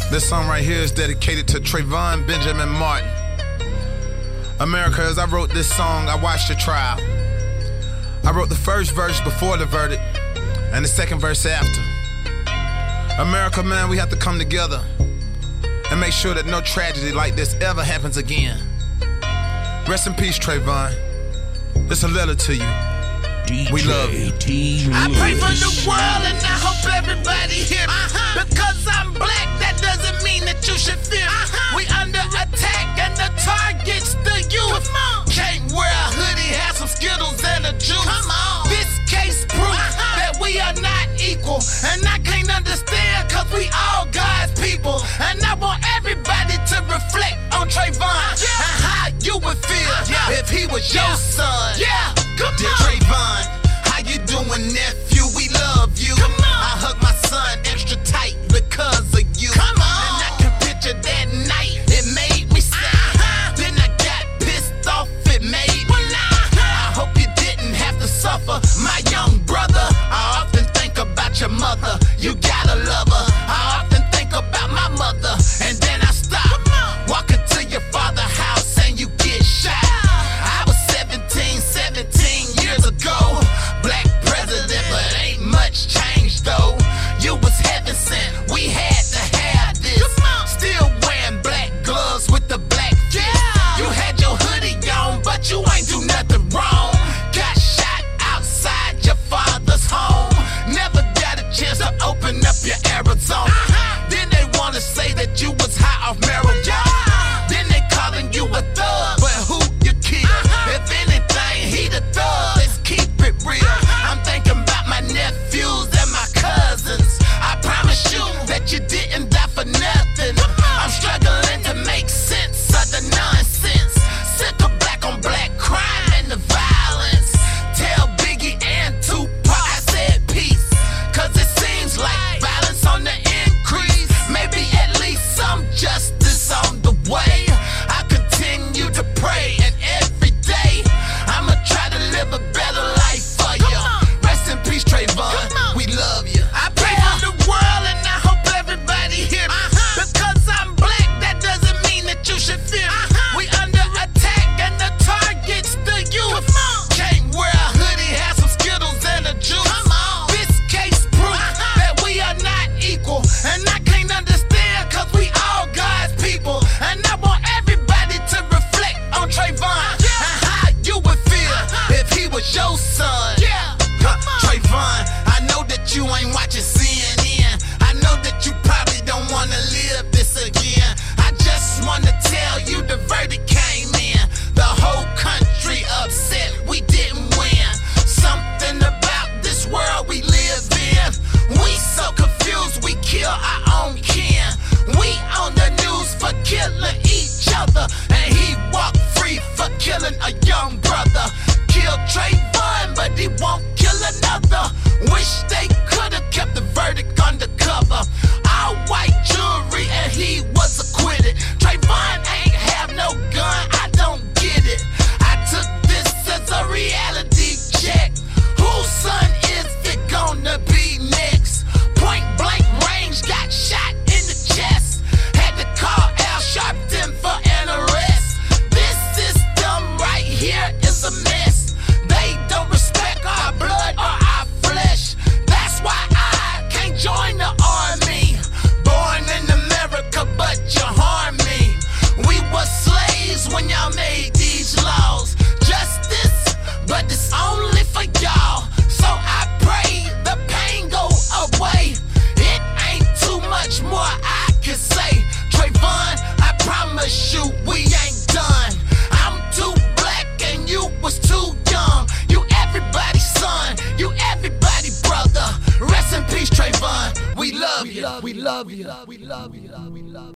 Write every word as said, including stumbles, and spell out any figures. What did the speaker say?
This song right here is dedicated to Trayvon Benjamin Martin. America, as I wrote this song, I watched the trial. I wrote the first verse before the verdict and the second verse after. America, man, we have to come together and make sure that no tragedy like this ever happens again. Rest in peace, Trayvon. It's a letter to you. D J we love you. T. I pray for the world and I hope everybody hear me. Uh-huh. Because I'm black, that doesn't mean that you should fear me. Uh-huh. We under attack and the target's the youth. Can't wear a hoodie, have some Skittles and a juice. Come on. This case proves uh-huh. that we are not equal. And I can't understand cause we all God's people. And I want everybody to reflect on Trayvon uh-huh. and how you would feel uh-huh. if he was your son. Yeah. Come Dear on. Trayvon, how you doing, nephew? We love you. Come on. I hug my son extra tight because of you. Come on. And I can picture that night. It made me sad. Uh-huh. Then I got pissed off. It made me laugh. I hope you didn't have to suffer, my young brother. I often think about your mother. You gotta love her. I often think about my mother. And then I stop. Walking to your father's house and you get shot. I was seventeen, seventeen years ago. Black president, but ain't much changed though. You was heaven sent, we had to have this. Still wearing black gloves with the black fist. You had your hoodie on, but you ain't do nothing wrong. Got shot outside your father's home. Never got a chance to open up your Arizona. Then they wanna say that you was high off marijuana. Then they calling you a thug, but who you killed? If anything, he the thug. Let's keep it real. I'm thinking about my nephews and my cousins. I promise you that you didn't die for nothing. I'm struggling to make sense of the nonsense. Sick of black on black crime and the violence. Tell Biggie and Tupac I said peace. Cause it seems like violence on the increase. Maybe at least some justice on the way. I continue to pray and every day I'ma try to live a better life for you. Rest in peace, Trayvon. We love you. I pray for the world and I hope everybody hear me. Uh-huh. Because I'm black, that doesn't mean that you should fear me. Uh-huh. We under attack and the target's the youth. Can't wear a hoodie, have some Skittles and a juice. Come on. This case proves uh-huh. that we are not equal. And I can't understand cause we all God's people. And I want everybody to reflect on Trayvon uh-huh. and how you would feel uh-huh. if he was your son. Yeah. Huh, Trayvon, I know that you ain't watching C N N. I know that you probably don't wanna live this again. I just wanna tell you the verdict came in. The whole country upset we didn't win. Something about this world we live in. We so confused we kill our own kin. We on the news for killing each other. And he walked free for killing a young brother. Killed Trayvon, but he won't kill another. Wish they could've kept the verdict undercover. All white jury and he was acquitted. Trayvon ain't have no gun, I don't get it. I took this as a reality check. Whose son is it gonna be next? Point blank range, got shot in the chest. Had to call Al Sharpton for an arrest. This system right here is a mess. They don't respect our blood or our flesh. That's why I can't join the army. Born in America, but you harm me. We were slaves when y'all made these laws. Justice, but it's only for y'all. So I pray the pain go away. It ain't too much more I can say. Trayvon, I promise you we ain't done. I'm too black and you was too young. You everybody's son, you everybody's brother. Rest in peace, Trayvon. We love you. We love you. We love you. We love you.